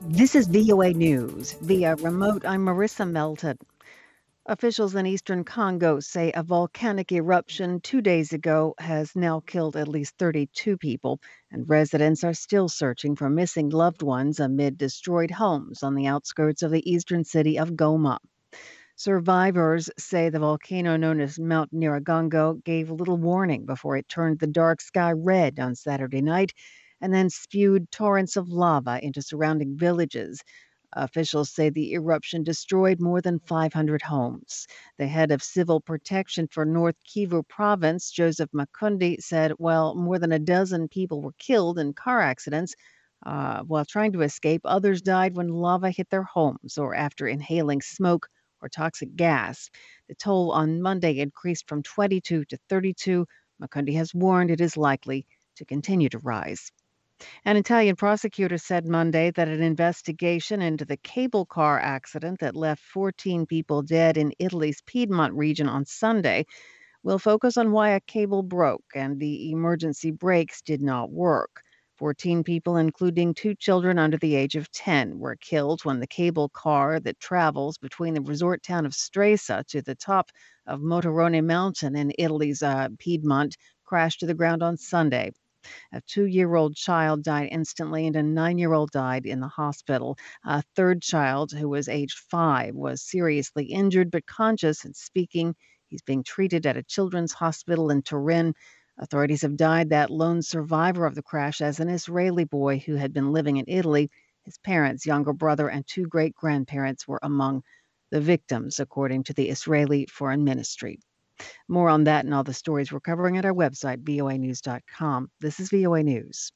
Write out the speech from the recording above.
This is VOA News. Via remote, I'm Marissa Melton. Officials in eastern Congo say a volcanic eruption 2 days ago has now killed at least 32 people, and residents are still searching for missing loved ones amid destroyed homes on the outskirts of the eastern city of Goma. Survivors say the volcano known as Mount Nyiragongo gave little warning before it turned the dark sky red on Saturday night and then spewed torrents of lava into surrounding villages. Officials say the eruption destroyed more than 500 homes. The head of civil protection for North Kivu province, Joseph Makundi, said, well, more than a dozen people were killed in car accidents. While trying to escape, others died when lava hit their homes or after inhaling smoke or toxic gas. The toll on Monday increased from 22 to 32. Makundi has warned it is likely to continue to rise. An Italian prosecutor said Monday that an investigation into the cable car accident that left 14 people dead in Italy's Piedmont region on Sunday will focus on why a cable broke and the emergency brakes did not work. 14 people, including two children under the age of 10, were killed when the cable car that travels between the resort town of Stresa to the top of Motorone Mountain in Italy's Piedmont crashed to the ground on Sunday. A 2-year-old child died instantly, and a 9-year-old died in the hospital. A third child, who was aged 5, was seriously injured but conscious and speaking. He's being treated at a children's hospital in Turin. Authorities have died that lone survivor of the crash as an Israeli boy who had been living in Italy. His parents, younger brother, and two great grandparents were among the victims, according to the Israeli Foreign Ministry. More on that and all the stories we're covering at our website, voanews.com. This is VOA News.